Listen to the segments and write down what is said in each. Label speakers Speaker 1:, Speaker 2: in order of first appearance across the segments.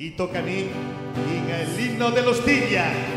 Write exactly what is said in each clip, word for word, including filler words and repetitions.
Speaker 1: i Toccaní in l'inno dello Stiglia.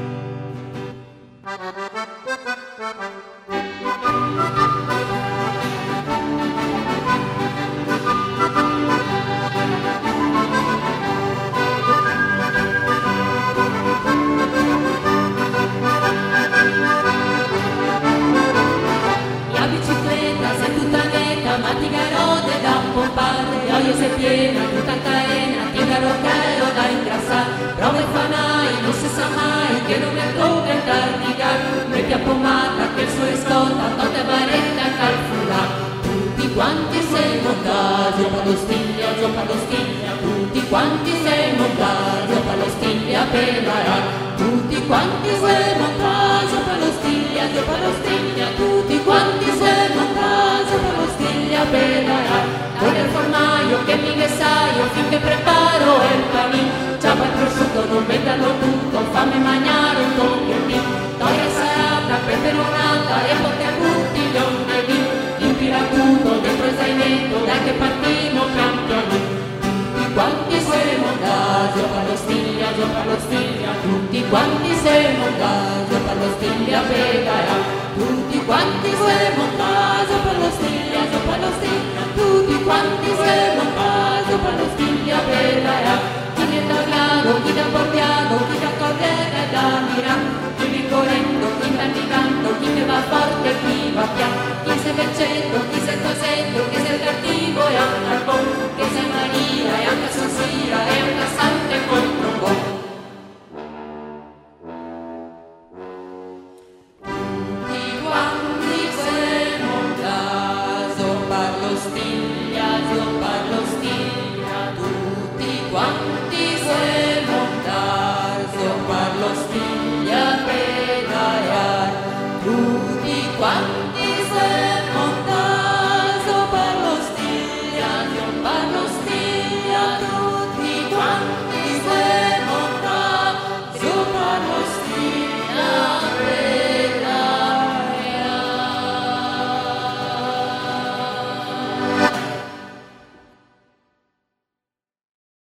Speaker 2: Io sei piena, tutta caena, ti darò caro da ingrassare. Prova e fanai, non si sa mai che non mi tocca il cardigan. Metti a pomata che il suo scotta, totte varetta calfula. Tutti quanti sei montaggio, pallo stiglia, gio pallo stiglia. Tutti quanti sei montaggio, pallo stiglia pedara. Tutti quanti sei montaggio, pallo stiglia, gio pallo stiglia. Tutti quanti sei montaggio, pallo stiglia pedara. Con il formaio che mi vessaio finché preparo il panino. Ciapa il prosciutto, non vendano tutto, fammi mangiare un tocchettino. Toia salata, peperonata e poche a tutti gli onghevi. In piracuto, dentro il zainetto, dai che partimo campioni. Tutti quanti siamo da, gioca lo stiglia, gioca lo stiglia. Tutti quanti siamo da, gioca lo stiglia, pegara. Tutti quanti siamo da, gioca lo stiglia, gioca lo stiglia. Tutti quanti siamo a caso per lo stiglia pedara. Chi mi è tagliato, chi da bordiato, chi da correre da mirare. Chi mi correndo, chi sta indicando, chi mi va forte e chi va piano. Chi sei veccendo, chi sei tosendo, chi sei cattivo e anche al buon. Chi sei Maria e anche Sonsira e anche Sante contro un buon. Quanti siamo caso parlo stiglia pedaiar, tutti quanti